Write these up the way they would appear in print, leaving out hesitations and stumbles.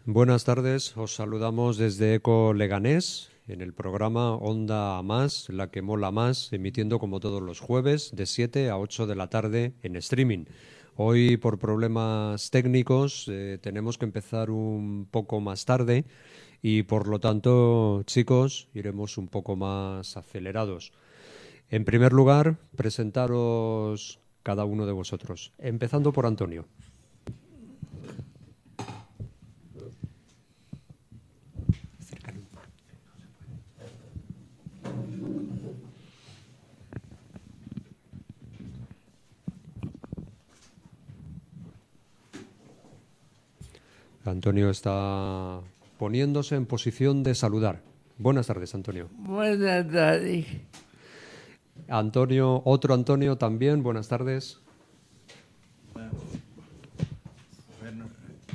Buenas tardes, os saludamos desde Eco Leganés en el programa Onda a Más, la que mola más, emitiendo como todos los jueves de 7 a 8 de la tarde en streaming. Hoy por problemas técnicos tenemos que empezar un poco más tarde y por lo tanto, chicos, iremos un poco más acelerados. En primer lugar, presentaros cada uno de vosotros, empezando por Antonio. Antonio está poniéndose en posición de saludar. Buenas tardes, Antonio. Buenas tardes. Antonio, otro Antonio también, buenas tardes. Bueno,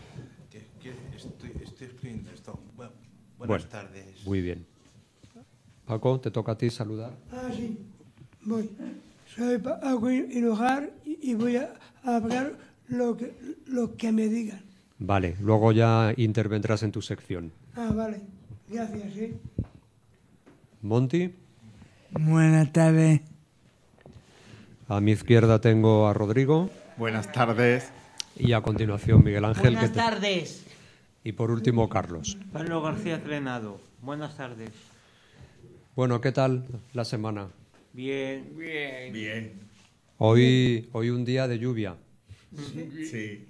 estoy escribiendo esto. Buenas Bueno, tardes. Muy bien. Paco, te toca a ti saludar. Sí, voy. Soy Paco Hinojar y voy a hablar lo que me digan. Vale, luego ya intervendrás en tu sección. Vale. Gracias, sí. Monty, Buenas tardes. a mi izquierda tengo a Rodrigo Buenas tardes. y a continuación Miguel Ángel. Buenas tardes. Y por último Carlos. Pablo García Crenado. Buenas tardes. Bueno, ¿qué tal la semana? Bien. Bien. Bien. Hoy un día de lluvia Sí.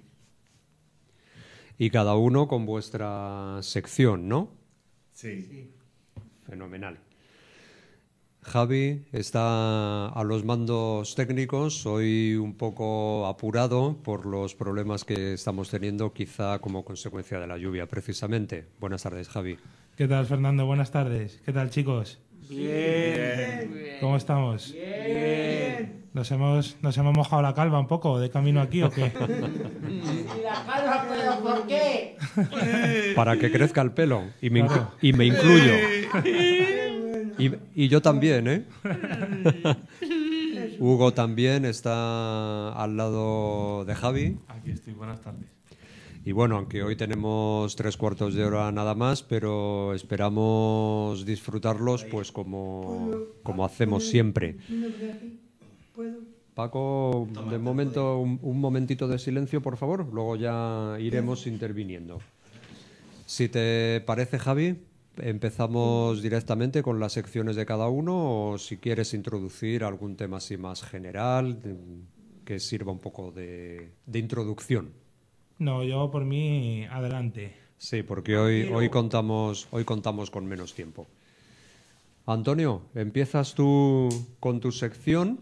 y cada uno con vuestra sección, ¿no? Sí. Fenomenal. Javi está a los mandos técnicos, hoy un poco apurado por los problemas que estamos teniendo, quizá como consecuencia de la lluvia, precisamente. Buenas tardes, Javi. ¿Qué tal, Fernando? Buenas tardes. ¿Qué tal, chicos? Bien. ¿Cómo estamos? Bien. ¿Nos hemos mojado la calva un poco de camino aquí o qué? ¿Y la calva, pero por qué? Para que crezca el pelo, y me, Claro. y me incluyo. Y yo también, ¿eh? Hugo también está al lado de Javi. Aquí estoy, buenas tardes. Y bueno, aunque hoy tenemos 3/4 de hora nada más, pero esperamos disfrutarlos pues como hacemos siempre. ¿Puedo? Paco, de momento un momentito de silencio, por favor, luego ya iremos interviniendo. Si te parece, Javi, empezamos directamente con las secciones de cada uno o si quieres introducir algún tema así más general que sirva un poco de introducción. No, yo por mí, adelante. Sí, porque hoy contamos con menos tiempo. Antonio, empiezas tú con tu sección,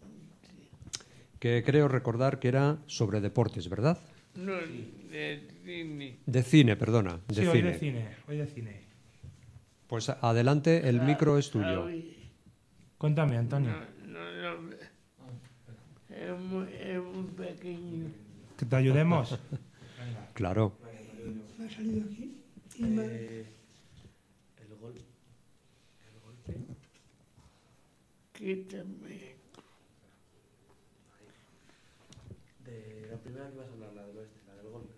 que creo recordar que era sobre deportes, ¿verdad? No, de cine. De cine, perdona. Sí, hoy de cine, hoy de cine. Pues adelante, el micro es tuyo. Cuéntame, Antonio. No. Es muy pequeño. ¿Que te ayudemos? Claro. Me ha salido aquí y me... El golpe. Quítame. De la primera que vas a hablar, la del oeste, la del golpe.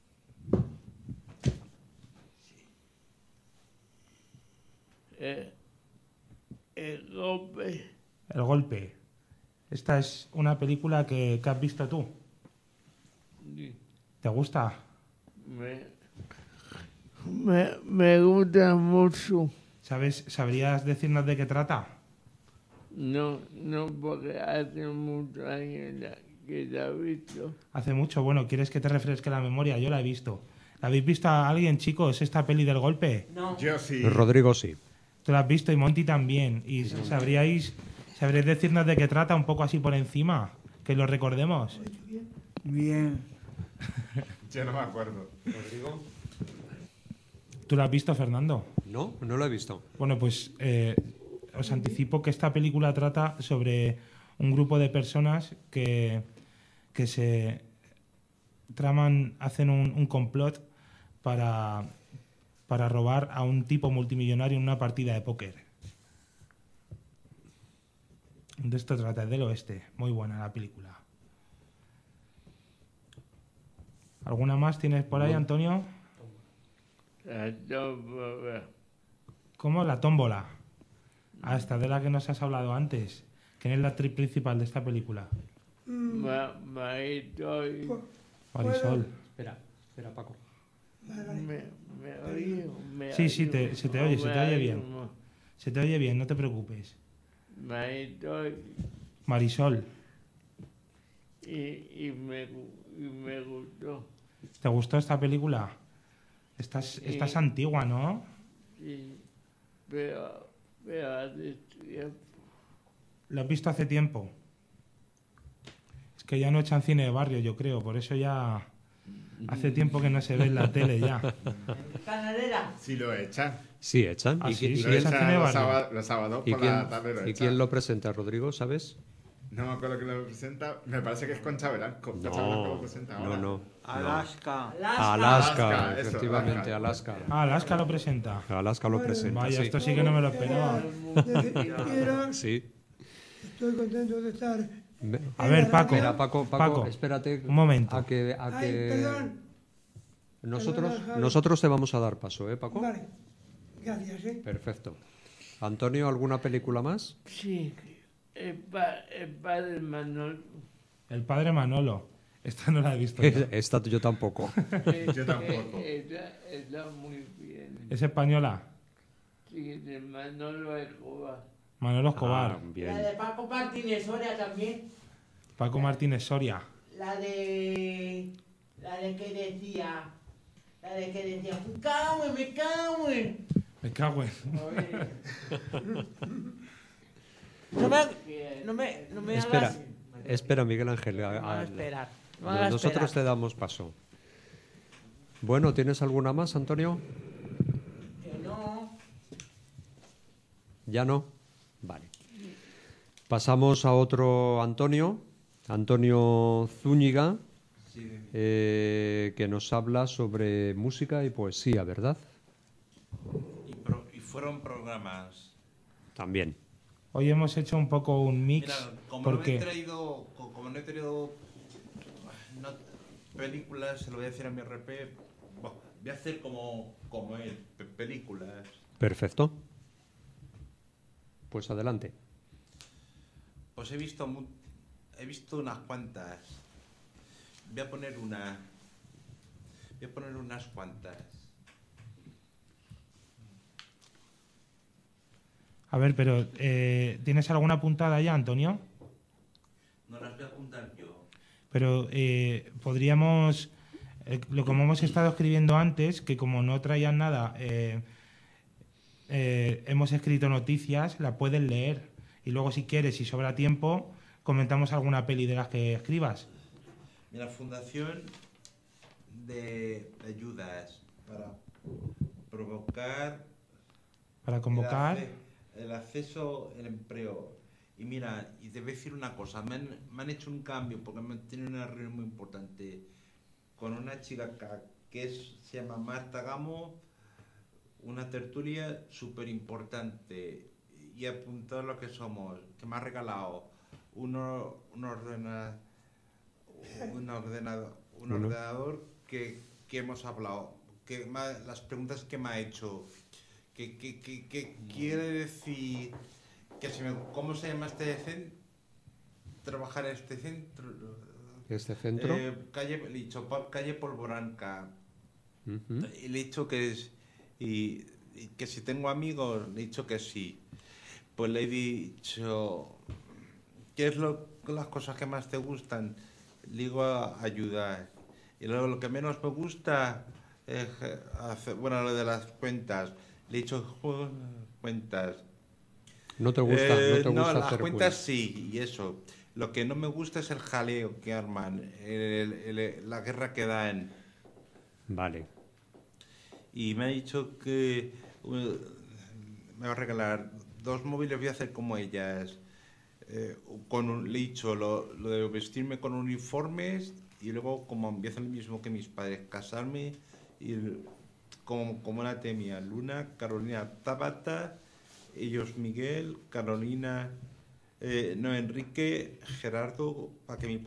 El golpe. El golpe. Esta es una película que has visto tú. ¿Te gusta? Me gusta mucho. ¿Sabrías decirnos de qué trata? No, porque hace muchos años que la he visto. Hace mucho. Bueno, ¿quieres que te refresque la memoria? Yo la he visto. ¿La habéis visto a alguien, chicos, esta peli del golpe? No. Yo sí. Rodrigo sí. Tú la has visto y Monty también. ¿Y sabríais decirnos de qué trata un poco así por encima? Que lo recordemos. Bien. Yo no me acuerdo. Rodrigo. ¿Tú la has visto, Fernando? No lo he visto. Bueno, pues os anticipo que esta película trata sobre un grupo de personas que se hacen un complot para robar a un tipo multimillonario en una partida de póker. De esto trata, es del oeste. Muy buena la película. ¿Alguna más tienes por ahí, Antonio? La tómbola. ¿Cómo? La tómbola. Ah, esta de la que nos has hablado antes. ¿Quién es la actriz principal de esta película? Marisol. Marisol. Espera, Paco. Me oigo. Sí, se te oye, se te oye bien. Se te oye bien, no te preocupes. Marisol. Marisol. Y me gustó. ¿Te gustó esta película? Esta es antigua, ¿no? Sí, pero hace tiempo. ¿Lo has visto hace tiempo? Es que ya no echan cine de barrio, yo creo. Por eso ya hace tiempo que no se ve en la tele ya. Canadera. Sí lo echan. Sí, echan. Ah, sí, y sí, Lo quién- echan echan cine de los, barrio. los sábados y por quién- la tarde. y Echan. quién lo presenta, Rodrigo, sabes? No me acuerdo quién lo presenta. Me parece que es Concha Velasco. Concha Velasco lo presenta ahora. No. Alaska. Alaska, Alaska, eso, efectivamente, Alaska. Ah, Alaska lo presenta. Alaska lo presenta, Vaya, sí. esto sí que no me lo esperaba. Sí. Estoy contento de estar. A ver, Paco. Espera, Paco, espérate. un momento. A que Ay, perdón. nosotros, Perdona, Javi. nosotros te vamos a dar paso, ¿eh, Paco? Vale. Gracias, Perfecto. Antonio, ¿alguna película más? Sí, el padre Manolo. El padre Manolo. Esta no la he visto yo. Esta yo tampoco. Yo tampoco. Está muy bien. ¿Es española? Sí, de Manolo Escobar. Manolo Escobar. Ah, La bien. de Paco Martínez Soria también. Paco Martínez Soria. La de que decía. Me cago en. Me cago en. No me Espera, hagas. espera, Miguel Ángel. Vamos a esperar. Vamos a Nosotros te esperar. damos paso. Bueno, ¿tienes alguna más, Antonio? Que no. ¿Ya no? Vale. Pasamos a otro Antonio Zúñiga, que nos habla sobre música y poesía, ¿verdad? Y fueron programas. También. Hoy hemos hecho un poco un mix. Mira, como porque no he traído películas, se lo voy a decir a mi RP. Voy a hacer como él, películas. Perfecto. Pues adelante. Pues he visto unas cuantas. Voy a poner unas cuantas. A ver, pero ¿tienes alguna puntada ya, Antonio? No las voy a apuntar yo. Pero podríamos, como hemos estado escribiendo antes, que como no traían nada, hemos escrito noticias, la puedes leer. Y luego, si quieres, si sobra tiempo, comentamos alguna peli de las que escribas. Mira, Fundación de Ayudas para provocar Para convocar. el acceso al empleo. Y mira, y te voy a decir una cosa, me han hecho un cambio porque me han tenido una reunión muy importante con una chica que se llama Marta Gamo, una tertulia súper importante, y apuntado lo que somos, que me ha regalado un ordenador que hemos hablado, las preguntas que me ha hecho, que quiere decir que ¿cómo se llama este centro? Trabajar en este centro. ¿Este centro? Le he dicho calle Polvoranca. Ujú. Y le he dicho y que si tengo amigos, le he dicho que sí. Pues le he dicho, ¿qué es las cosas que más te gustan? Le digo ayudar. Y luego lo que menos me gusta es lo de las cuentas. Le he dicho cuentas. ¿No te gusta, no te No, gusta las hacer cuentas cuentas? sí, y eso. Lo que no me gusta es el jaleo que arman, la guerra que dan. Vale. Y me ha dicho que me va a regalar 2 móviles, voy a hacer como ellas. Le he dicho lo de vestirme con uniformes y luego como empiezan lo mismo que mis padres, casarme y como la temía, Luna, Carolina, Tabata, ellos Miguel, Carolina, Enrique, Gerardo, para que mi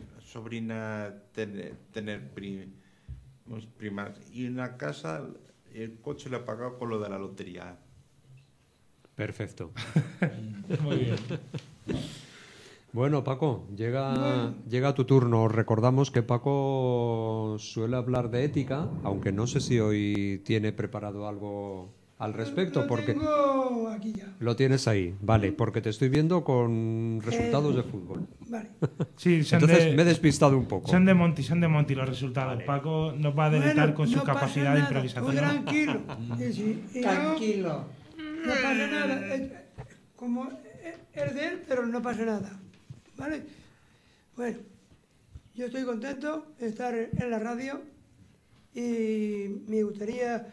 sobrina tener primas. Y una casa el coche lo he pagado con lo de la lotería. Perfecto. Muy bien. Bueno, Paco, llega tu turno. Recordamos que Paco suele hablar de ética, aunque no sé si hoy tiene preparado algo al respecto, Lo porque tengo aquí ya. lo tienes ahí. Vale, porque te estoy viendo con resultados de fútbol. Vale. Sí, son Entonces me he despistado un poco. Son de Monty los resultados. Paco nos va a deleitar con su no pasa capacidad de nada, tú improvisación. tranquilo. Y Tranquilo. no pasa nada. Como es de él, pero no pasa nada. ¿Vale? Bueno, yo estoy contento de estar en la radio y me gustaría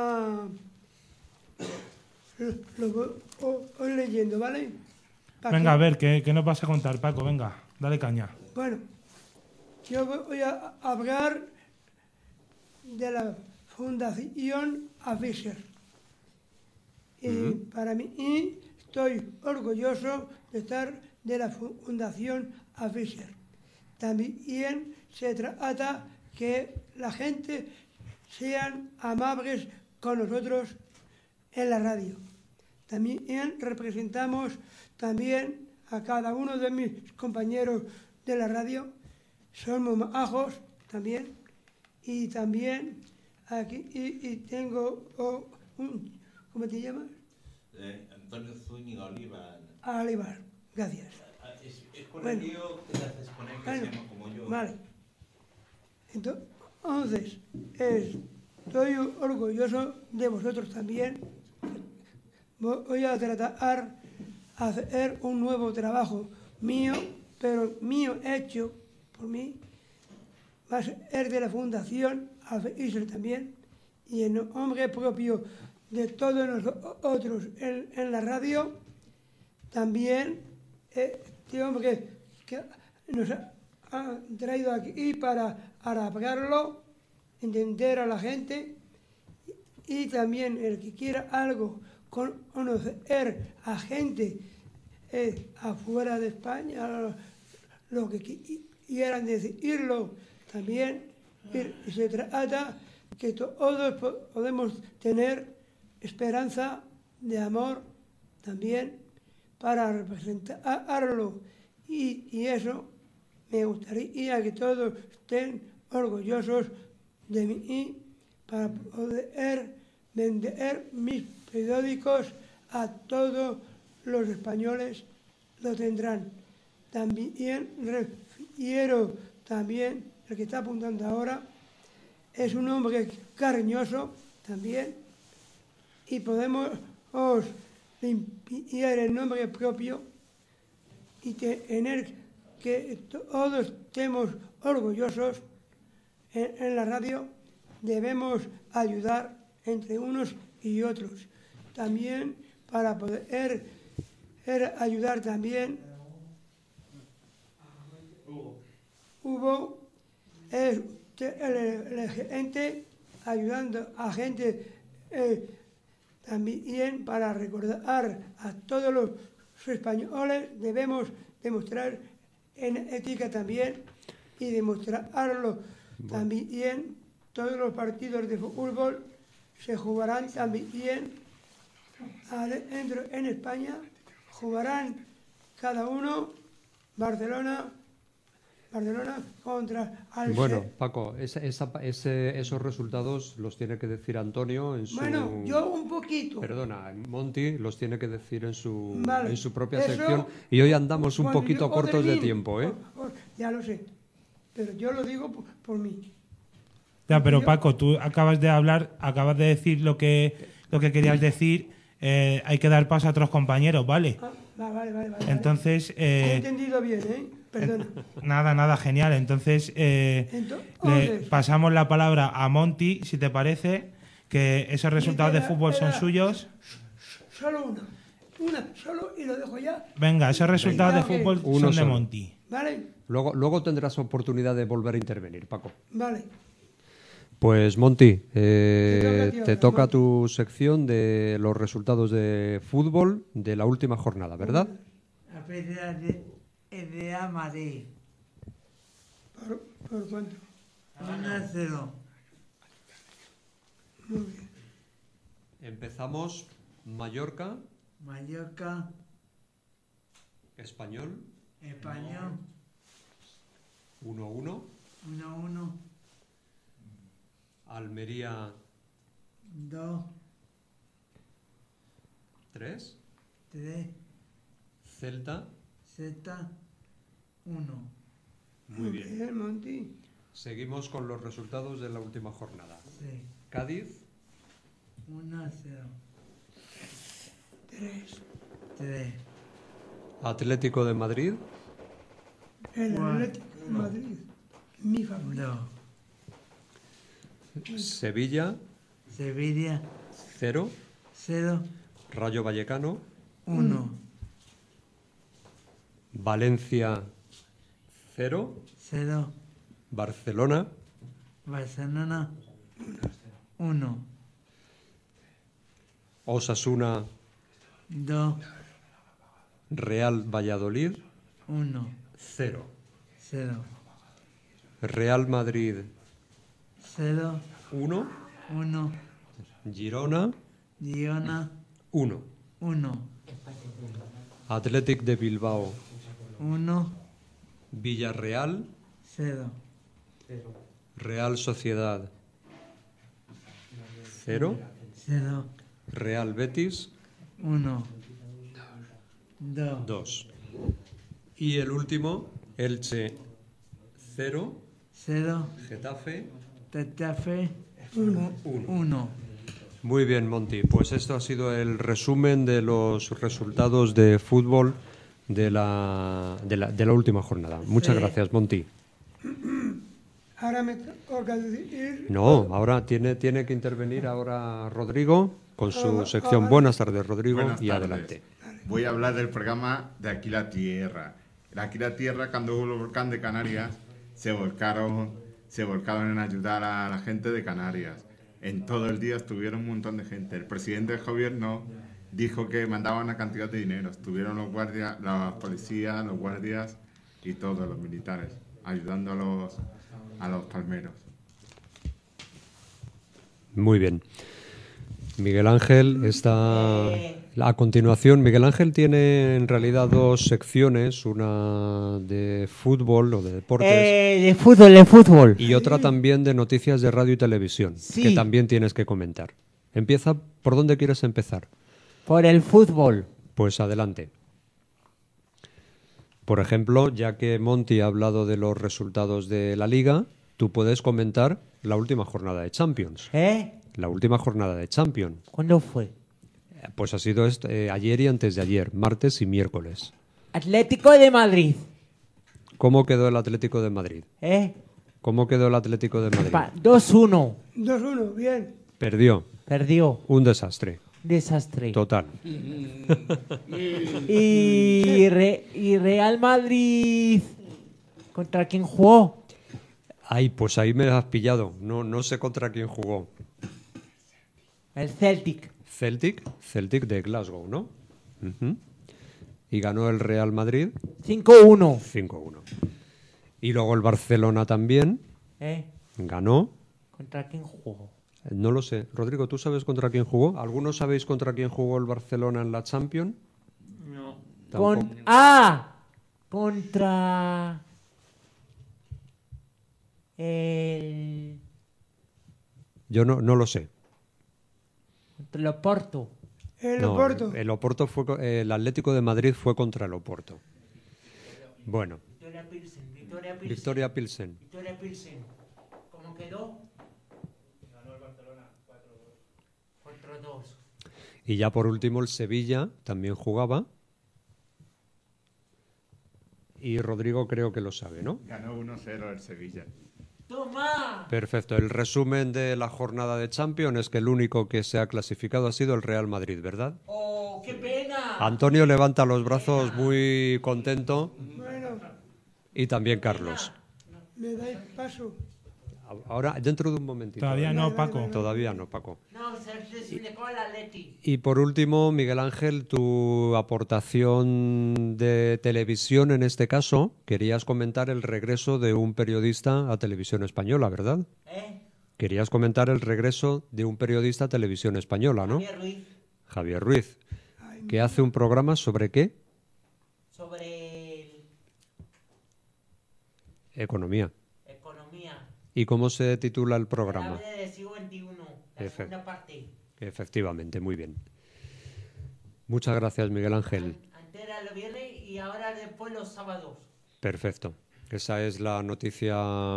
lo leyendo, ¿vale? Venga, a ver, ¿qué nos vas a contar, Paco? Venga, dale caña. Bueno, yo voy a hablar de la Fundación Fisher. Y para mí estoy orgulloso de estar de la Fundación Fisher. También se trata que la gente sean amables con nosotros en la radio. También representamos también a cada uno de mis compañeros de la radio. Somos majos también. Y también aquí y tengo un... ¿Cómo te llamas? Antonio Zúñiga Oliva. Olivar, gracias. Es con el lío que te haces con él, que se llama como yo. Vale. Entonces, estoy orgulloso de vosotros también. Voy a tratar de hacer un nuevo trabajo mío, pero mío hecho por mí. Va a ser de la Fundación Fisher también, y en nombre propio de todos nosotros en la radio, también este hombre que nos ha traído aquí para hablarlo, entender a la gente, y también el que quiera algo, conocer a gente afuera de España, lo que quieran decirlo también, y se trata que todos podemos tener esperanza de amor también para representarlo, y eso me gustaría que todos estén orgullosos de mí para poder vender mis periódicos a todos los españoles, lo tendrán. También refiero también, el que está apuntando ahora, es un hombre cariñoso también, y podemos limpiar el nombre propio y tener que todos estemos orgullosos en la radio. Debemos ayudar entre unos y otros. También para poder ayudar también, hubo el gente ayudando a gente también para recordar a todos los españoles. Debemos demostrar en ética también y demostrarlo también. Todos los partidos de fútbol se jugarán también adentro en España, jugarán cada uno Barcelona contra Al. Bueno, Paco, esos resultados los tiene que decir Antonio en su... Bueno, yo un poquito. Perdona, Monty los tiene que decir en su propia Eso, sección, y hoy andamos un cuando poquito yo cortos de termine, tiempo, ¿eh? Ya lo sé, pero yo lo digo por mí. Ya, pero Paco, tú acabas de decir lo que querías decir. Hay que dar paso a otros compañeros, ¿vale? Vale. Entonces... He entendido bien, ¿eh? Perdona. Nada, genial. Entonces, le pasamos la palabra a Monty, si te parece, que esos resultados de fútbol son suyos. Solo una solo, y lo dejo ya. Venga, esos resultados de fútbol son de Monty. ¿Vale? Luego tendrás oportunidad de volver a intervenir, Paco. Vale. Pues Monty, te toca Monty. tu sección de los resultados de fútbol de la última jornada, ¿verdad? La primera es de Madrid. ¿Por cuánto? 1-0. Muy bien. Empezamos Mallorca, Mallorca, Español, Español, 1-1. 1-1, Almería, 2, 3. 3, Celta. Z, 1. Muy bien. Bien, Monty. Seguimos con los resultados de la última jornada. Sí. Cádiz, 1-0. 3. 3. Atlético de Madrid, El Cuatro. Atlético de Madrid. Mi favorito. 2. Sevilla, Sevilla, 0. 0, Rayo Vallecano, 1. Valencia, 0. 0. Barcelona, Barcelona, 1. Osasuna, 2, Real Valladolid, 1. 0. 0. Real Madrid, 0, 1. 1. Girona, Girona, 1. 1. Athletic de Bilbao, 1. Villarreal, 0. Real Sociedad, 0. 0. Real Betis, 1. 2. 2. Y el último, Elche, 0. 0. Getafe, Tetafe, 1. Muy bien, Monty. Pues esto ha sido el resumen de los resultados de fútbol de la última jornada. Muchas Sí. gracias, Monty. Ahora me toca decir. No, ahora tiene que intervenir ahora Rodrigo con su sección. vale. Buenas tardes, Rodrigo, Buenas y tardes. adelante. Voy a hablar del programa de Aquí la Tierra. Aquí la Tierra, cuando hubo el volcán de Canarias, se volcaron en ayudar a la gente de Canarias. En todo el día estuvieron un montón de gente. El presidente del gobierno dijo que mandaba una cantidad de dinero. Estuvieron los guardias, la policía, los guardias y todos los militares ayudando a los palmeros. Muy bien. Miguel Ángel está a continuación. Miguel Ángel tiene en realidad dos secciones, una de fútbol o de deportes De fútbol. y otra también de noticias de radio y televisión, Sí. que también tienes que comentar. Empieza, ¿por dónde quieres empezar? Por el fútbol. Pues adelante. Por ejemplo, ya que Monty ha hablado de los resultados de la Liga, tú puedes comentar la última jornada de Champions. La última jornada de Champions. ¿Cuándo fue? Pues ha sido ayer y antes de ayer, martes y miércoles. Atlético de Madrid. ¿Cómo quedó el Atlético de Madrid? ¿Cómo quedó el Atlético de Madrid? 2-1. 2-1, bien. Perdió. Perdió. Un desastre. Desastre. Total. Y Real Madrid. ¿Contra quién jugó? Ay, pues ahí me has pillado. No sé contra quién jugó. El Celtic. Celtic de Glasgow, ¿no? Ujú. Y ganó el Real Madrid 5-1. 5-1. Y luego el Barcelona también ganó. ¿Contra quién jugó? No lo sé. Rodrigo, ¿tú sabes contra quién jugó? ¿Algunos sabéis contra quién jugó el Barcelona en la Champions? No. Tampoco. Contra el Yo no lo sé. contra el Oporto. El No, Oporto. el Oporto el Atlético de Madrid fue contra el Oporto. Bueno, Victoria Pilsen. Victoria Pilsen. Victoria Pilsen. ¿Cómo quedó? 4-2. Y ya por último el Sevilla también jugaba. Y Rodrigo creo que lo sabe, ¿no? Ganó 1-0 el Sevilla. ¡Toma! Perfecto. El resumen de la jornada de Champions es que el único que se ha clasificado ha sido el Real Madrid, ¿verdad? ¡Oh, qué pena! Antonio levanta los brazos muy contento Bueno, y también Carlos. me dais paso. Ahora, dentro de un momentito. Todavía no, Paco. Todavía no, Paco. No, se desflecó el Atleti. Y por último, Miguel Ángel, tu aportación de televisión en este caso, querías comentar el regreso de un periodista a Televisión Española, ¿verdad? Querías comentar el regreso de un periodista a Televisión Española, ¿no? Javier Ruiz, Javier Ruiz, que hace un programa sobre ¿qué? sobre Economía. economía. ¿Y cómo se titula el programa? Clave del siglo XXI, la Efe- segunda parte. Efectivamente, muy bien. Muchas gracias, Miguel Ángel. Antes los viernes y ahora después los sábados. Perfecto. Esa es la noticia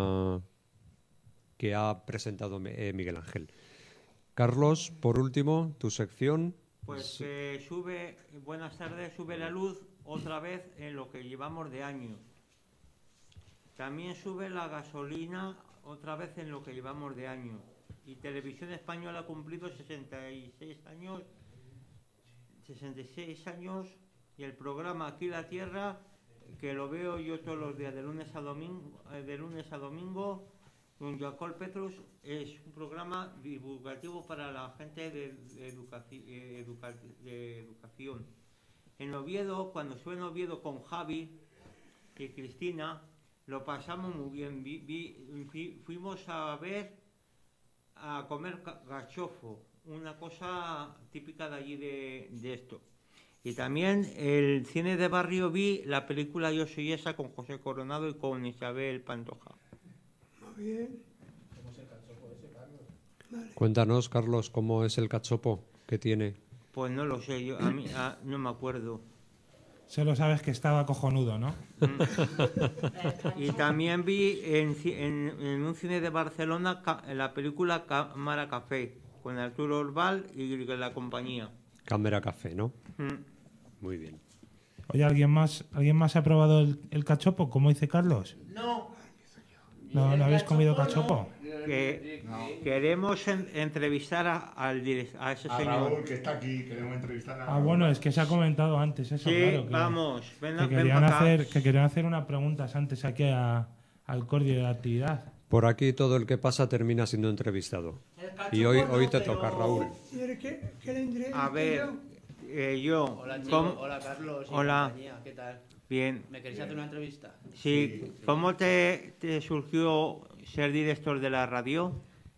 que ha presentado Miguel Ángel. Carlos, por último, tu sección. Pues buenas tardes, sube la luz otra vez en lo que llevamos de año. También sube la gasolina otra vez en lo que llevamos de año. Y Televisión Española ha cumplido 66 años y el programa Aquí la Tierra, que lo veo yo todos los días de lunes a domingo, con Jacob Petrus, es un programa divulgativo para la gente de educación. En Oviedo, cuando estuve en Oviedo con Javi y Cristina, lo pasamos muy bien. Fuimos a comer gachofo, una cosa típica de allí de esto. Y también el cine de barrio vi la película Yo soy esa con José Coronado y con Isabel Pantoja. Muy bien. ¿Cómo es el cachopo ese, Carlos? Vale. Cuéntanos, Carlos, cómo es el cachopo que tiene. Pues no lo sé, no me acuerdo. Solo sabes que estaba cojonudo, ¿no? Y también vi en un cine de Barcelona la película Cámara Café, con Arturo Orbal y la compañía. Cámara Café, ¿no? Muy bien. Oye, ¿alguien más ha probado el cachopo, como dice Carlos? No. ¿No habéis comido cachopo? Queremos entrevistar a ese A señor. Raúl, que está aquí, queremos entrevistar a Ah, Raúl. bueno, es que se ha comentado antes eso, Sí, claro. vamos, ven Que querían hacer unas preguntas antes aquí al cordio de la actividad. Por aquí todo el que pasa termina siendo entrevistado. Y hoy te toca, Raúl. Señores, ¿qué le entrevisto A ver, yo? yo. Hola, chicos. Hola, Carlos. y Hola. compañía. ¿Qué tal? Bien. ¿Me queréis hacer una entrevista? Sí. ¿Cómo te surgió ser director de la radio?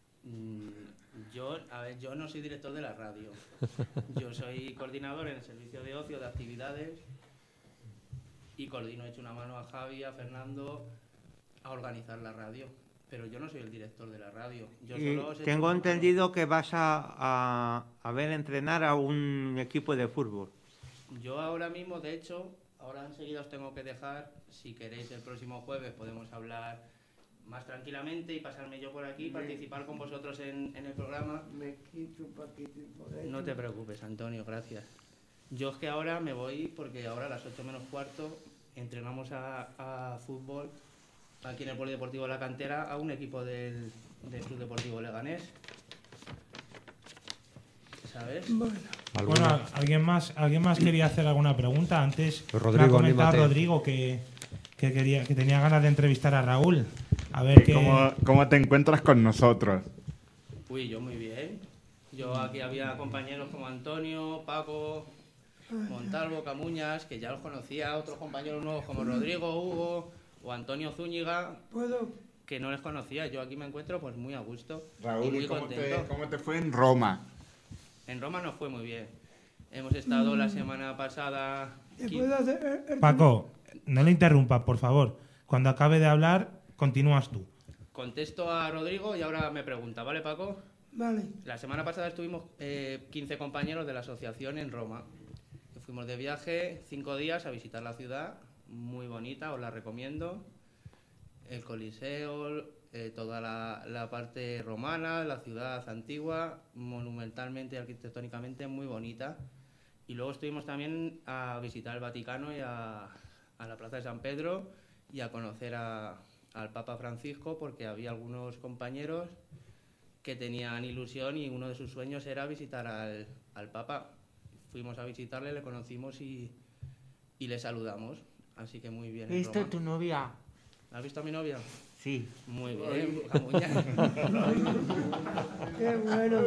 Yo no soy director de la radio. Yo soy coordinador en el servicio de ocio, de actividades, y coordino, he hecho una mano a Javi, a Fernando, a organizar la radio. Pero yo no soy el director de la radio. Yo Y solo os he hecho tengo una entendido que vas a ver entrenar a un equipo de fútbol. mano. Yo ahora mismo, de hecho, ahora enseguida os tengo que dejar. Si queréis, el próximo jueves podemos hablar más tranquilamente y pasarme yo por aquí, participar con vosotros en el programa. Me quito un paquete por ahí. No te preocupes, Antonio, gracias. Yo es que ahora me voy porque ahora a las 8 menos cuarto entrenamos a fútbol aquí en el Polideportivo de la Cantera a un equipo del Club Deportivo Leganés. ¿Sabes? Bueno, Bueno, ¿alguien más quería hacer alguna pregunta? Antes Rodrigo, me ha comentado anímate. Rodrigo que tenía ganas de entrevistar a Raúl. A ver qué... ¿Cómo te encuentras con nosotros? Uy, yo muy bien. Yo aquí había compañeros como Antonio, Paco, Montalvo, Camuñas, que ya los conocía, otros compañeros nuevos como Rodrigo, Hugo o Antonio Zúñiga, ¿puedo? que no les conocía. Yo aquí me encuentro pues muy a gusto y Raúl, muy ¿y contento. cómo te fue en Roma? En Roma nos fue muy bien. Hemos estado la semana pasada... ¿Te puedo hacer Paco, no le interrumpas, por favor. Cuando acabe de hablar, continúas tú. Contesto a Rodrigo y ahora me pregunta, ¿vale, Paco? Vale. La semana pasada estuvimos 15 compañeros de la asociación en Roma. Fuimos de viaje 5 días a visitar la ciudad, muy bonita, os la recomiendo. El Coliseo, toda la parte romana, la ciudad antigua, monumentalmente y arquitectónicamente muy bonita. Y luego estuvimos también a visitar el Vaticano y a la Plaza de San Pedro y a conocer al Papa Francisco, porque había algunos compañeros que tenían ilusión y uno de sus sueños era visitar al Papa. Fuimos a visitarle, le conocimos y le saludamos. Así que muy bien. ¿Viste tu novia? ¿Has visto a mi novia? Sí. Muy bien, Camuña. Qué bueno.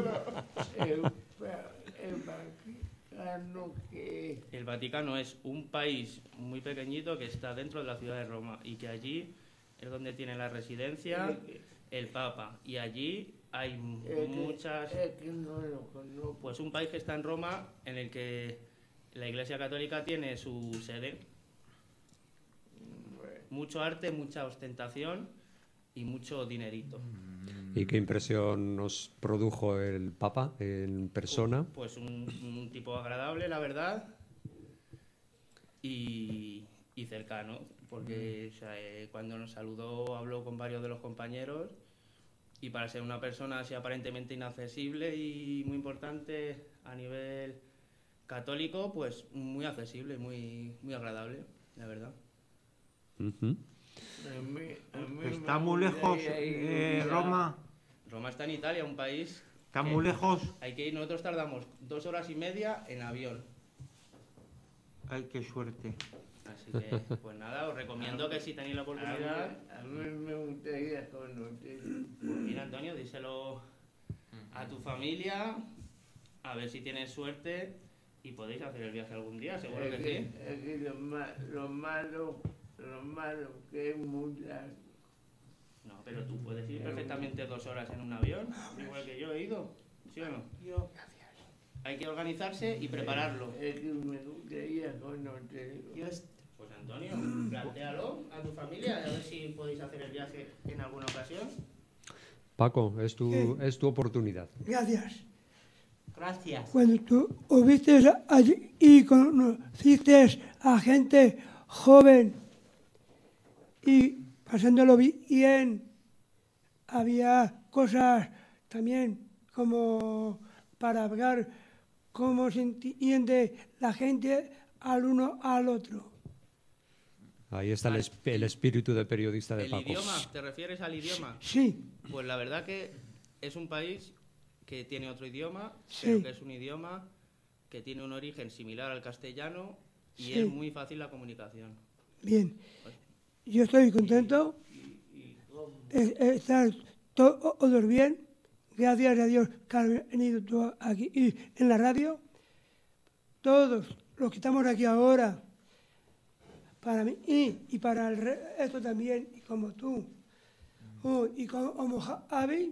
El Vaticano es un país muy pequeñito que está dentro de la ciudad de Roma y que allí es donde tiene la residencia el Papa. Y allí hay muchas... que no lo conozco. Pues un país que está en Roma, en el que la Iglesia Católica tiene su sede. Mucho arte, mucha ostentación y mucho dinerito. ¿Y qué impresión nos produjo el Papa en persona? Pues un tipo agradable, la verdad, y cercano, porque o sea, cuando nos saludó habló con varios de los compañeros, y para ser una persona así aparentemente inaccesible y muy importante a nivel católico, pues muy accesible, muy agradable, la verdad. Ujú. Está muy lejos Roma. Roma está en Italia, un país... Está que muy lejos. Hay que ir, nosotros tardamos 2 horas y media en avión. Ay, qué suerte. Así que, pues nada, os recomiendo que si tenéis la oportunidad... A mí me gustaría conocer. Pues mira, Antonio, díselo a tu familia, a ver si tienes suerte y podéis hacer el viaje algún día, seguro que sí. Es que lo malo que es muy largo. No, pero tú puedes ir perfectamente 2 horas en un avión, igual que yo he ido, ¿sí o no? Hay que organizarse y prepararlo. Es que me gustaría conocer. Pues Antonio, plantéalo a tu familia, a ver si podéis hacer el viaje en alguna ocasión. Paco, es tu oportunidad. Gracias. Gracias. Cuando tú viste allí y conociste a gente joven y pasándolo bien, había cosas también como para hablar cómo se entiende la gente al uno al otro. Ahí está el espíritu de periodista de ¿El Paco. idioma? ¿Te refieres al idioma? Sí. Pues la verdad que es un país que tiene otro idioma, Sí. pero que es un idioma que tiene un origen similar al castellano y Sí. es muy fácil la comunicación. Bien. Yo estoy contento. Estar todos bien. Gracias a Dios que han venido todos aquí y en la radio. Todos los que estamos aquí ahora, para mí y para el resto también, y como tú, y como Javi,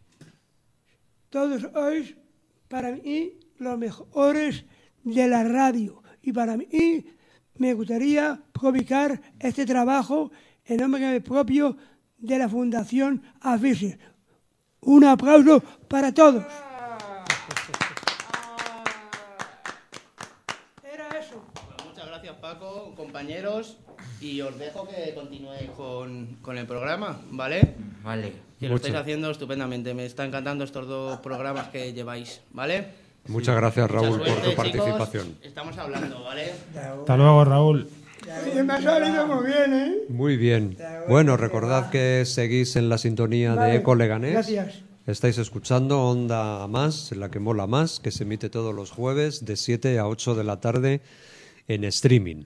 todos sois para mí los mejores de la radio. Y para mí me gustaría publicar este trabajo en nombre propio de la Fundación AFISER. Un aplauso para todos. Era eso. Pues muchas gracias, Paco, compañeros, y os dejo que continuéis con el programa, ¿vale? Vale. Que lo estáis haciendo estupendamente. Me está encantando estos 2 programas que lleváis, ¿vale? Muchas gracias, Mucha Raúl, suerte, por tu chicos. participación. Estamos hablando, ¿vale? Hasta luego, Raúl. Oye, me ha salido muy bien, ¿eh? Muy bien. Bueno, recordad que seguís en la sintonía de Eco Leganés. Gracias. Estáis escuchando Onda Más, la que mola más, que se emite todos los jueves de 7 a 8 de la tarde en streaming.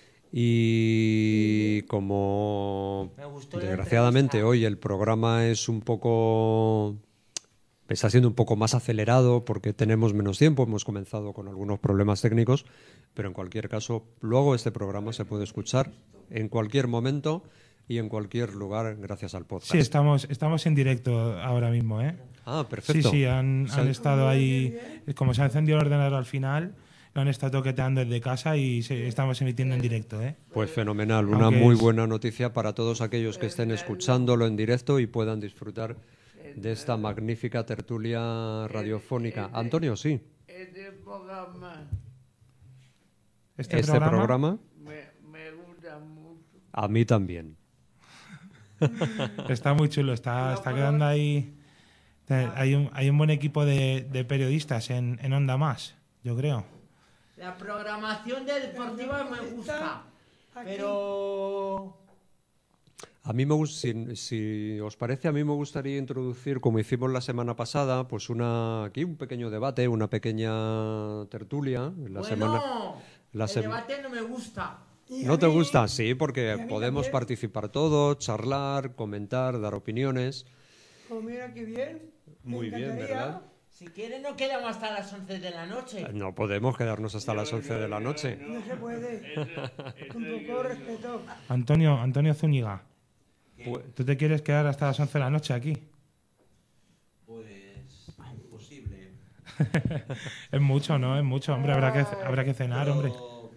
Y como Me gustó la desgraciadamente entrevista. hoy el programa es un poco... está siendo un poco más acelerado porque tenemos menos tiempo, hemos comenzado con algunos problemas técnicos, pero en cualquier caso, luego este programa se puede escuchar en cualquier momento y en cualquier lugar gracias al podcast. Sí, estamos en directo ahora mismo, ¿eh? Ah, perfecto. Sí, han O sea, estado ahí, como se ha encendido el ordenador al final, lo han estado toqueteando desde casa y estamos emitiendo en directo, ¿eh? Pues fenomenal, una Aunque muy es- buena noticia para todos aquellos que estén escuchándolo en directo y puedan disfrutar de esta magnífica tertulia radiofónica. Antonio, sí. Este programa Este Este programa me gusta mucho. a mí también. está muy chulo, está quedando ahí. Hay un buen equipo de periodistas en Onda Más, yo creo. La programación deportiva me gusta, pero A mí me si os parece, a mí me gustaría introducir, como hicimos la semana pasada, pues aquí un pequeño debate, una pequeña tertulia. el debate no me gusta. ¿No te gusta? Sí, porque podemos participar todos, charlar, comentar, dar opiniones. Pues mira qué bien. Muy bien, ¿verdad? Si quieren no quedamos hasta las 11 de la noche. No podemos quedarnos hasta las 11 de la noche. No se puede. Con poco respeto. Antonio Zúñiga, Pues- ¿tú te quieres quedar hasta las 11 de la noche aquí? Es mucho, ¿no? Es mucho, hombre. Habrá que cenar, hombre.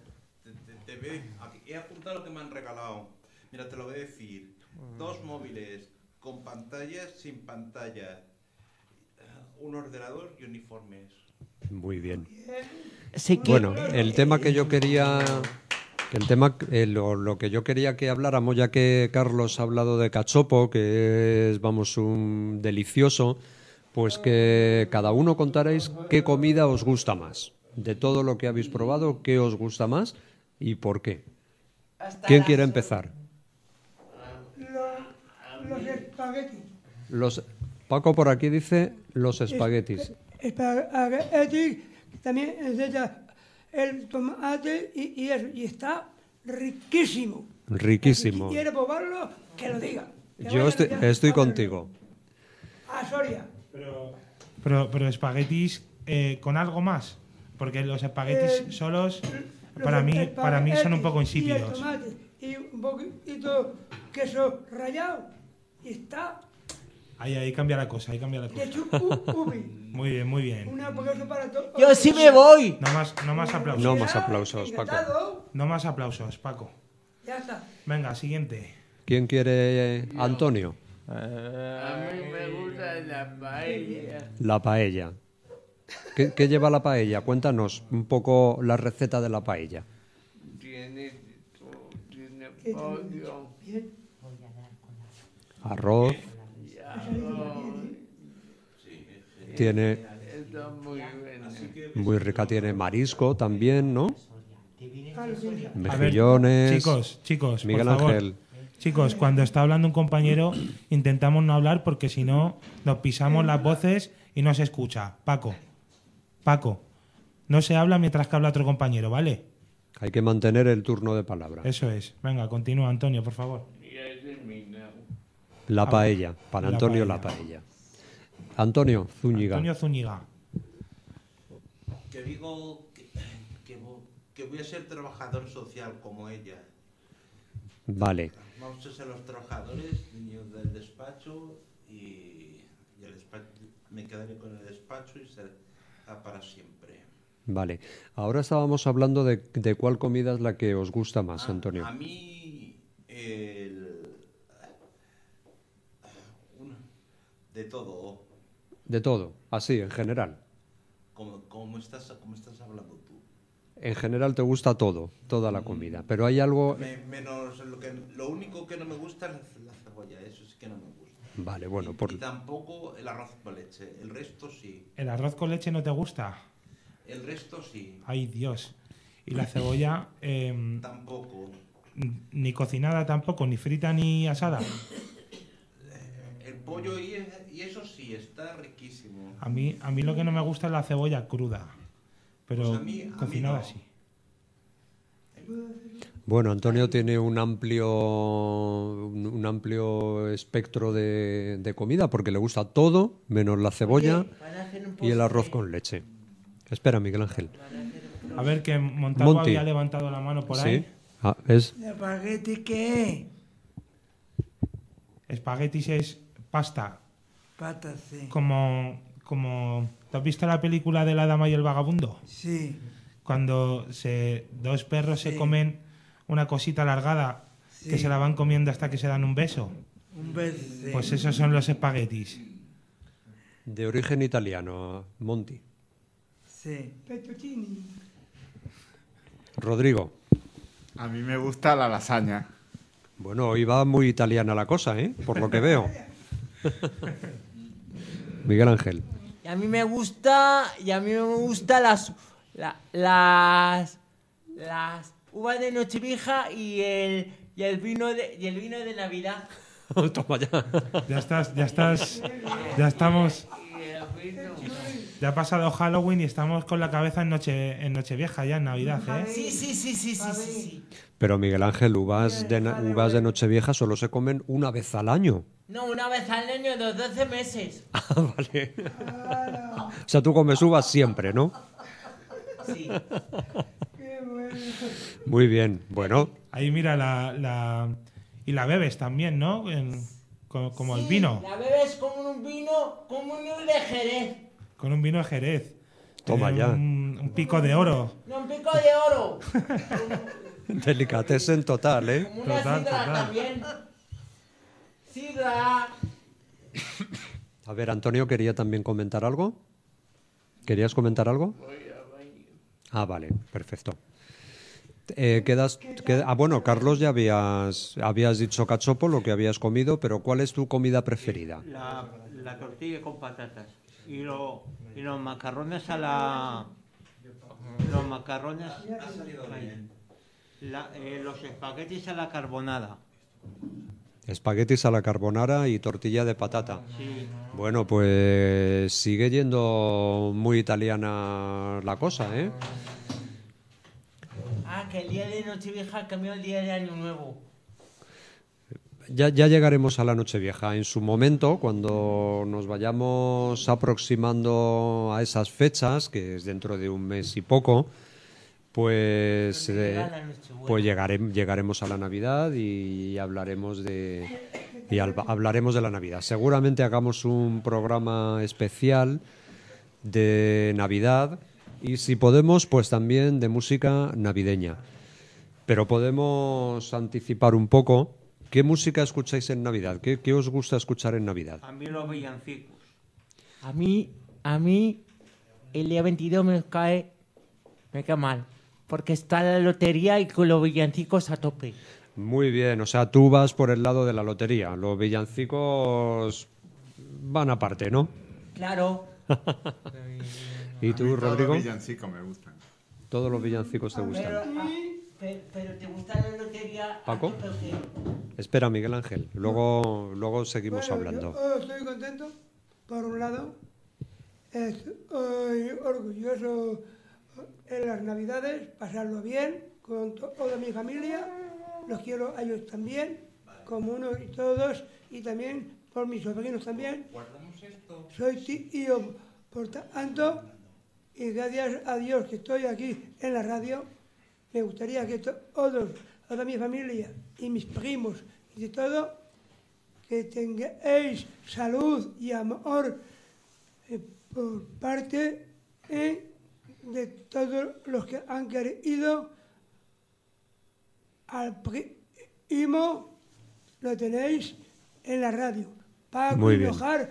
He apuntado lo que me han regalado. Mira, te lo voy a decir. 2 móviles con pantallas, sin pantalla, un ordenador y uniformes. Muy bien. Sí que- Bueno, el tema que yo quería... lo que yo quería que habláramos, ya que Carlos ha hablado de cachopo, que es, vamos, un delicioso, pues que cada uno contarais qué comida os gusta más. De todo lo que habéis probado, qué os gusta más y por qué. ¿Quién quiere empezar? Los espaguetis. Paco por aquí dice los espaguetis. Espaguetis, también enseña el tomate y eso. Y está riquísimo. Riquísimo. Si quiere probarlo, que lo diga. Yo estoy contigo. A Soria. Pero espaguetis con algo más. Porque los espaguetis solos, para mí son un poco Y el insípidos. tomate y un poquito queso rallado. Y está Ahí cambia la cosa, ketchup ubi. Muy bien, muy bien. Una poquito para todo. Yo sí me voy. No más aplausos. No más aplausos, Paco. Encantado. No más aplausos, Paco. Ya está. Venga, siguiente. ¿Quién quiere? Antonio. A mí me gusta la paella. La paella. ¿Qué lleva la paella? Cuéntanos un poco la receta de la paella. Tiene pollo Bien. Arroz, y arroz. tiene Está muy bueno. muy rica, tiene marisco también, ¿no? Claro, sí. Mejillones. Chicos, Miguel por favor. Ángel. Chicos, cuando está hablando un compañero, intentamos no hablar porque si no, nos pisamos las voces y no se escucha. Paco, no se habla mientras que habla otro compañero, ¿vale? Hay que mantener el turno de palabra. Eso es. Venga, continúa, Antonio, por favor. Ya he terminado. La paella. Para La Antonio, paella. la paella. Antonio Zúñiga. Antonio Zúñiga. Que digo que voy a ser trabajador social como ella. Vale. Vamos a ser los trabajadores, niños del despacho y el despacho, me quedaré con el despacho y será para siempre. Vale. Ahora estábamos hablando de cuál comida es la que os gusta más, Antonio. A mí, de todo, De todo. Así, en general. como estás hablando tú. En general te gusta todo, toda la comida. Pero hay algo... Menos lo único que no me gusta es la cebolla, eso sí que no me gusta. Vale, bueno, Y tampoco el arroz con leche, el resto sí. ¿El arroz con leche no te gusta? El resto sí. Ay, Dios. Y la cebolla, Tampoco. ni cocinada tampoco, ni frita ni asada. El pollo y eso sí, está riquísimo. A mí lo que no me gusta es la cebolla cruda. Pero Pues a mí cocinada no. sí. Bueno, Antonio tiene un amplio espectro de comida porque le gusta todo, menos la cebolla Van a hacer un y el arroz postre. con leche. Espera, Miguel Ángel. A ver, que Montalvo Monty. había levantado la mano por ahí. ¿Sí? Ah, es... ¿Espagueti qué? Espaguetis es pasta. Patas, sí. Como... ¿Te has visto la película de La Dama y el Vagabundo? Sí. Cuando dos perros se comen una cosita alargada que se la van comiendo hasta que se dan un beso. Un beso. Pues esos son los espaguetis. De origen italiano, Monty. Sí. Fettuccini. Rodrigo. A mí me gusta la lasaña. Bueno, hoy va muy italiana la cosa, ¿eh? Por lo que veo. Miguel Ángel. Y a mí me gusta las uvas de Nochevieja y el vino de Navidad. Toma ya. Ya estamos. Ya ha pasado Halloween y estamos con la cabeza en Nochevieja ya, en Navidad, ¿eh? Sí. Pero Miguel Ángel, uvas de Nochevieja solo se comen una vez al año. No, una vez al año, los 12 meses. Ah, vale. O sea, tú comes uvas siempre, ¿no? Sí. Muy bien. Bueno, Ahí mira y la bebes también, ¿no? Como el vino. La bebes con un vino de Jerez. Con un vino de Jerez. Toma ya. Un pico de oro. No, un pico de oro. Delicatessen total, ¿eh? Como una Total, sidra total. también. Sidra. A ver, Antonio quería también comentar algo. ¿Querías comentar algo? Ah, vale, perfecto. Bueno, Carlos, ya habías dicho cachopo, lo que habías comido, pero ¿cuál es tu comida preferida? La tortilla con patatas. Y los macarrones a la... Los macarrones... los espaguetis a la carbonada. Espaguetis a la carbonara y tortilla de patata. Sí. Bueno, pues sigue yendo muy italiana la cosa, ¿eh? Ah, que el día de Nochevieja cambió el día de Año Nuevo. Ya llegaremos a la Nochevieja. En su momento, cuando nos vayamos aproximando a esas fechas, que es dentro de un mes y poco, pues llegaremos a la Navidad y hablaremos hablaremos de la Navidad. Seguramente hagamos un programa especial de Navidad y, si podemos, pues también de música navideña. Pero podemos anticipar un poco. ¿Qué música escucháis en Navidad? ¿Qué os gusta escuchar en Navidad? A mí los villancicos. A mí, el día 22 me cae mal. Porque está la lotería y con los villancicos a tope. Muy bien, o sea, tú vas por el lado de la lotería. Los villancicos van aparte, ¿no? Claro. ¿Y tú, A mí todos Rodrigo? los villancicos me gustan. Todos los villancicos te gustan. Pero ¿te gusta la lotería? ¿Paco? Espera, Miguel Ángel. Luego seguimos hablando. Yo estoy contento, por un lado. Estoy orgulloso en las Navidades, pasarlo bien con toda mi familia. Los quiero a ellos también, como uno y todos, y también por mis sobrinos también. Soy tío, por tanto, y gracias a Dios que estoy aquí en la radio. Me gustaría que toda mi familia y mis primos y de todo, que tengáis salud y amor por parte de todos los que han querido al primo. Lo tenéis en la radio. Paco Muy bien. Hinojar,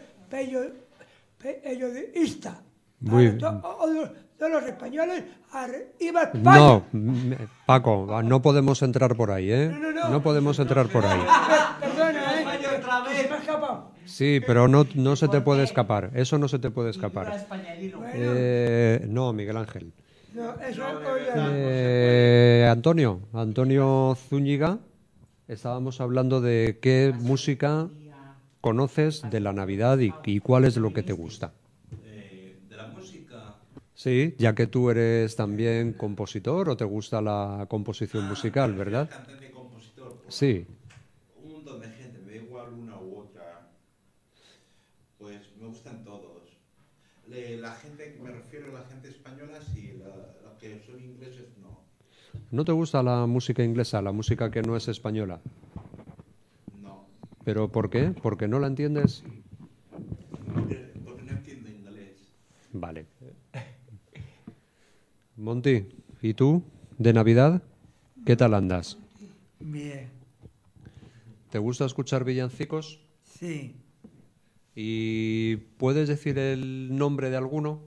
periodista. Muy bien. Todos los españoles, arriba España. No, Paco, no podemos entrar por ahí, ¿eh? No podemos entrar por ahí. Perdona, se me ha escapado. Sí, pero no se te puede escapar. Eso no se te puede escapar. No, Miguel Ángel. No, eso oye. Antonio Zúñiga, estábamos hablando de qué música conoces de la Navidad y cuál es lo que te gusta. De la música. Sí, ya que tú eres también compositor o te gusta la composición musical, ¿verdad? Cantante y compositor. Sí. Un montón de gente, me da igual una u otra. Pues me gustan todos. La gente, me refiero a la gente española, sí, la que son ingleses, no. ¿No te gusta la música inglesa, la música que no es española? No. ¿Pero por qué? ¿Porque no la entiendes? Porque no entiendo inglés. Vale. Monty, ¿y tú? ¿De Navidad? ¿Qué tal andas? Bien, ¿Te gusta escuchar villancicos? sí. ¿Y puedes decir el nombre de alguno?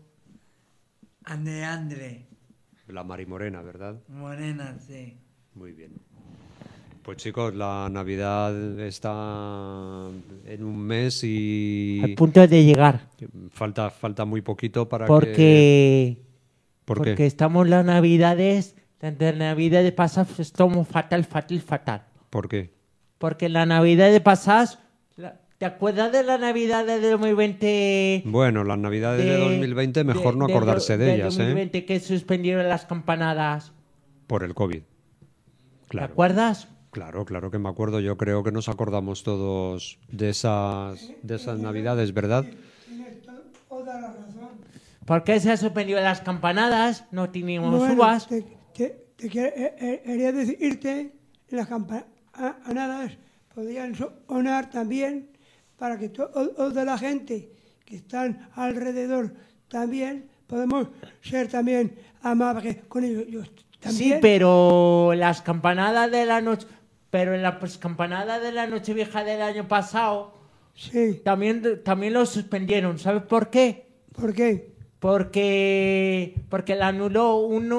Andre, La Marimorena, ¿verdad? Morena, sí. Muy bien. Pues chicos, la Navidad está en un mes y Al punto de llegar. falta muy poquito para Porque ¿Por qué? estamos las Navidades, las Navidades pasadas estamos fatal. ¿Por qué? Porque la Navidad de pasadas, ¿te acuerdas de la Navidad de 2020? Bueno, las Navidades de 2020 mejor no acordarse de ellas, 2020 que suspendieron las campanadas. Por el COVID. Claro. ¿Te acuerdas? Claro que me acuerdo. Yo creo que nos acordamos todos de esas Navidades, ¿verdad? Tienes toda la razón. ¿Por qué se han suspendido las campanadas? No teníamos Bueno, uvas. te quería decirte, las campanadas podían sonar también para que toda la gente que están alrededor también podemos ser también amables con ellos también. Sí, pero las campanadas de la noche, pero en las campanadas de la Nochevieja del año pasado, sí, también lo suspendieron. ¿Sabes por qué? ¿Por qué? Porque le anuló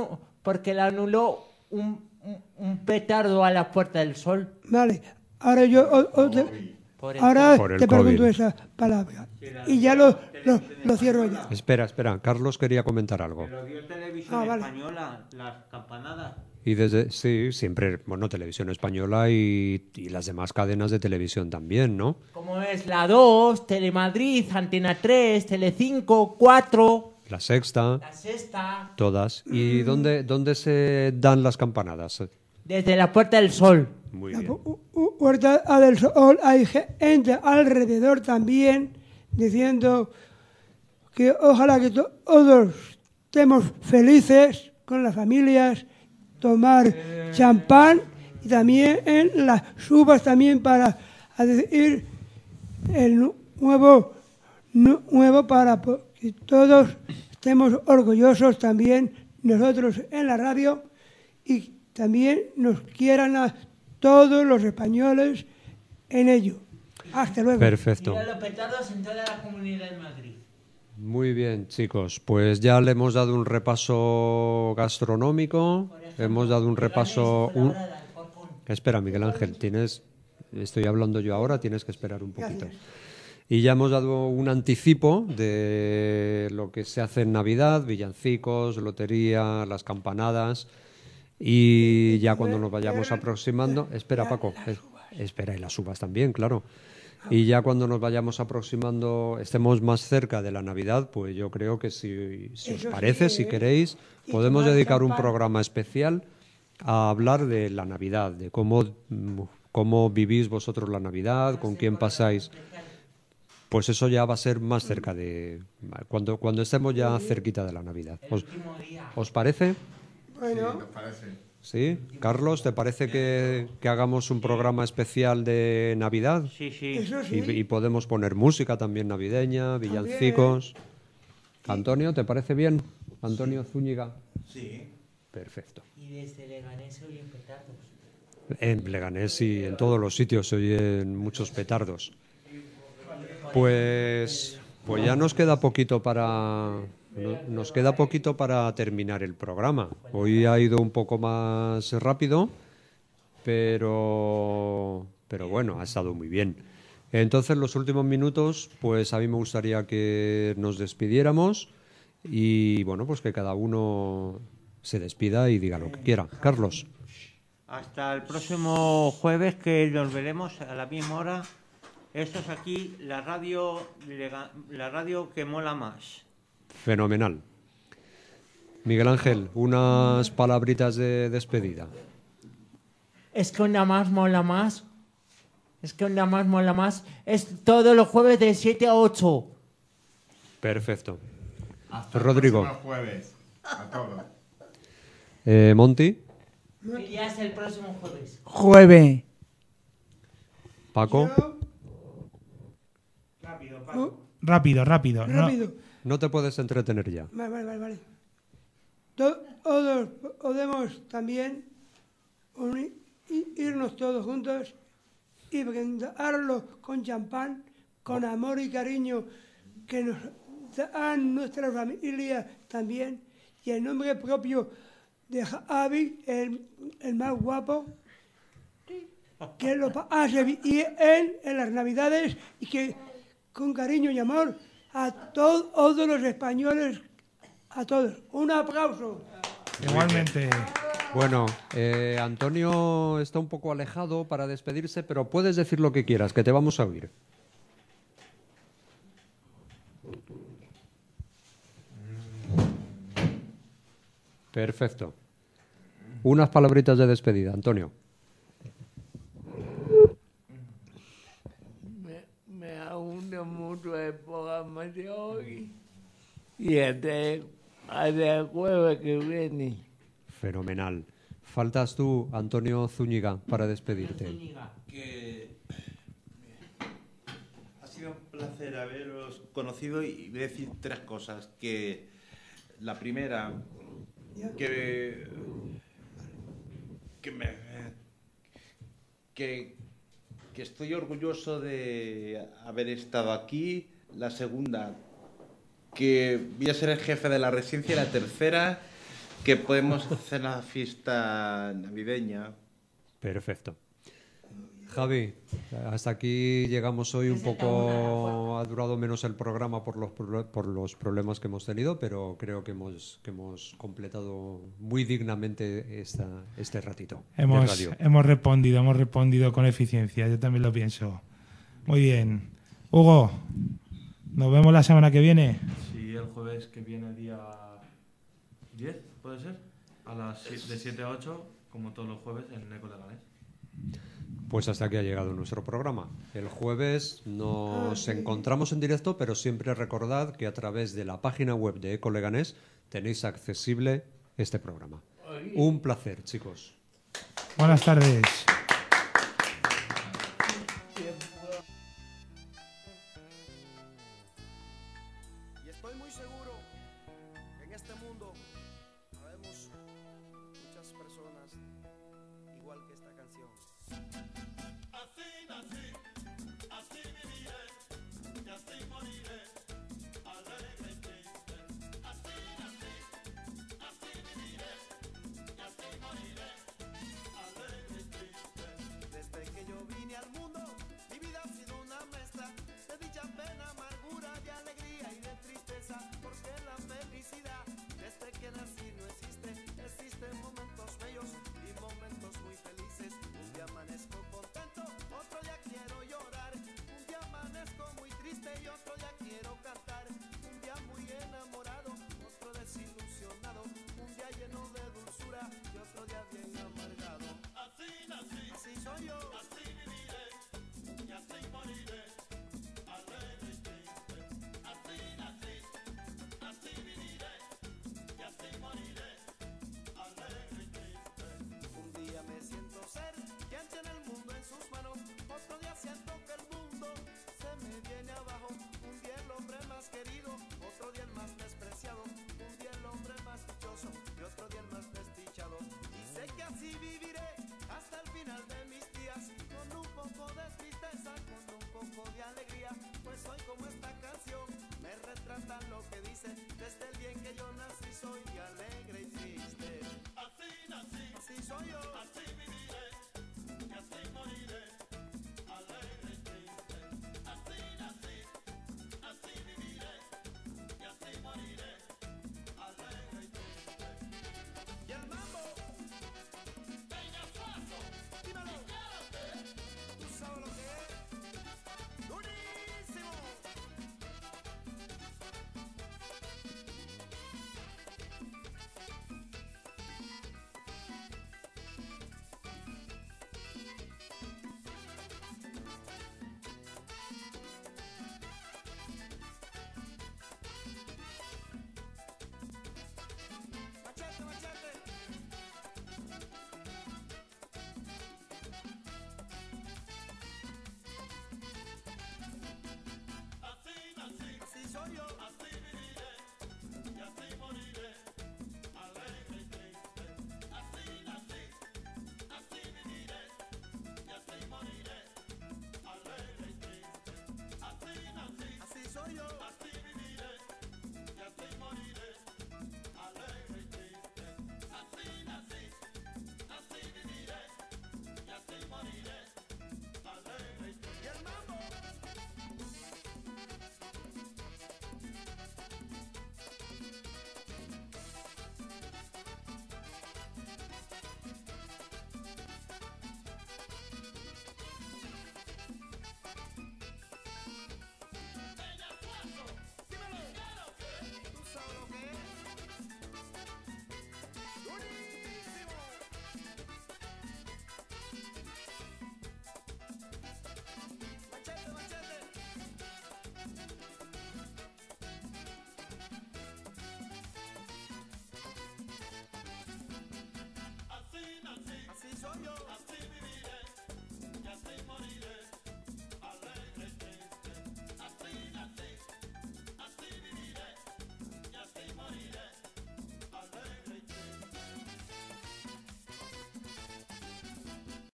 un petardo a la Puerta del Sol. Vale, ahora yo Por el te pregunto COVID. esa palabra y ya lo cierro ya. Espera. Carlos quería comentar algo. Pero dio televisión vale. española las campanadas. Y sí, siempre, bueno, Televisión Española y las demás cadenas de televisión también, ¿no? Como es la 2, Telemadrid, Antena 3, Telecinco, 4, La Sexta, La Sexta, todas. ¿Y dónde se dan las campanadas? desde la Puerta del Sol. Muy La bien. Puerta del Sol, hay gente alrededor también diciendo que ojalá que todos estemos felices con las familias, tomar champán y también en las uvas también para decir el nuevo para que todos estemos orgullosos también nosotros en la radio y también nos quieran a todos los españoles en ello. Hasta luego. Perfecto. Y a los petardos en toda la Comunidad de Madrid. Muy bien, chicos. Pues ya le hemos dado un repaso gastronómico. Hemos dado un repaso... Espera, Miguel Ángel, estoy hablando yo ahora, tienes que esperar un poquito. Y ya hemos dado un anticipo de lo que se hace en Navidad, villancicos, lotería, las campanadas. Y ya cuando nos vayamos aproximando... Espera, Paco. Espera, y las uvas también, claro. Y ya cuando nos vayamos aproximando, estemos más cerca de la Navidad, pues yo creo que si os parece, si queréis, podemos dedicar un programa especial a hablar de la Navidad, de cómo vivís vosotros la Navidad, con quién pasáis. Pues eso ya va a ser más cerca de... Cuando estemos ya cerquita de la Navidad. ¿Os parece? Bueno, Sí, ¿te parece? ¿Sí? Carlos, ¿te parece que hagamos un programa especial de Navidad? Sí, sí. eso sí. Y podemos poner música también navideña, villancicos. Antonio, ¿te parece bien? Antonio Zúñiga. Sí. Perfecto. Y desde Leganés se oyen petardos. En Leganés y en todos los sitios se oyen muchos petardos. Pues ya nos queda poquito para terminar el programa. Hoy ha ido un poco más rápido, pero bueno, ha estado muy bien. Entonces, los últimos minutos, pues a mí me gustaría que nos despidiéramos y bueno, pues que cada uno se despida y diga lo que quiera. Carlos. Hasta el próximo jueves, que nos veremos a la misma hora. Esto es aquí la radio que mola más. Fenomenal. Miguel Ángel, unas palabritas de despedida. Es que una más mola más. Es todos los jueves de 7 a 8. Perfecto. Hasta Rodrigo. el próximo jueves. A todos. Monty, Y ya es el próximo jueves. Jueves. Paco. Rápido. Rápido. No te puedes entretener ya. Vale. Todos podemos también irnos todos juntos y brindarlo con champán, con amor y cariño que nos dan nuestra familia también, y el nombre propio de Javi, el más guapo, que lo pase bien en las Navidades y que con cariño y amor a todos los españoles, a todos. Un aplauso. Igualmente. Bueno, Antonio está un poco alejado para despedirse, pero puedes decir lo que quieras, que te vamos a oír. Perfecto. Unas palabritas de despedida, Antonio. Me ha gustado mucho el programa de hoy y hasta el jueves que viene. Fenomenal. Faltas tú, Antonio Zúñiga, para despedirte. Que ha sido un placer haberos conocido y voy a decir tres cosas. Que La primera, que estoy orgulloso de haber estado aquí. La segunda, que voy a ser el jefe de la residencia. Y la tercera, que podemos hacer la fiesta navideña. Perfecto. Javi, hasta aquí llegamos hoy. Un poco ha durado menos el programa por los problemas que hemos tenido, pero creo que hemos completado muy dignamente este ratito de radio. Hemos respondido con eficiencia. Yo también lo pienso. Muy bien. Hugo, nos vemos la semana que viene. Sí, el jueves que viene, día 10, ¿puede ser? De 7 a 8, como todos los jueves, en Eco Leganés. Pues hasta aquí ha llegado nuestro programa. El jueves nos encontramos en directo, pero siempre recordad que a través de la página web de Eco Leganés tenéis accesible este programa. Un placer, chicos. Buenas tardes. Y estoy muy seguro que en este mundo habemos muchas personas igual que esta canción. Así nací, así viviré, y así moriré, alegre y triste. Así nací, así viviré, y así moriré, alegre y triste. Desde que yo vine al mundo, mi vida ha sido una mezcla de dicha, pena, amargura, de alegría y de tristeza. Porque la felicidad, desde que nací no existe. Existen momentos bellos y momentos muy felices. Un día amanezco contento, otro día quiero llorar. Un día amanezco muy triste y otro día quiero cantar. Un día muy enamorado, otro desilusionado. Un día lleno de dulzura y otro día bien amargado. Así nací, así soy yo, así viviré y así moriré. Alegre y triste. Así nací, así viviré y así moriré. Alegre y triste. Un día me siento ser quien tiene el mundo en sus manos. Otro día siento que el mundo se me viene abajo. Un día el hombre más querido, otro día el más despreciado. Un día el hombre más dichoso y otro día el más desdichado. Y sé que así viví